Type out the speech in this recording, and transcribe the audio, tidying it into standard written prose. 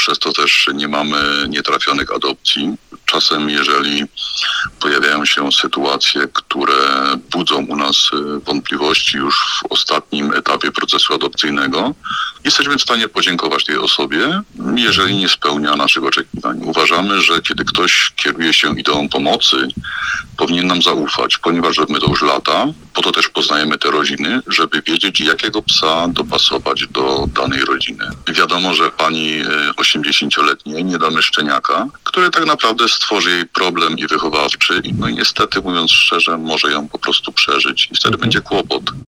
przez to też nie mamy nietrafionych adopcji. Czasem, jeżeli pojawiają się sytuacje, które budzą u nas wątpliwości już w ostatnim etapie procesu adopcyjnego, jesteśmy w stanie podziękować tej osobie, jeżeli nie spełnia naszych oczekiwań. Uważamy, że kiedy ktoś kieruje się ideą pomocy, powinien nam zaufać, ponieważ robimy to już lata. Po to też poznajemy te rodziny, żeby wiedzieć, jakiego psa dopasować do danej rodziny. Wiadomo, że pani 80-letniej nie damy szczeniaka, który tak naprawdę stworzy jej problem i wychowawczy. No i niestety, mówiąc szczerze, może ją po prostu przeżyć i wtedy będzie kłopot.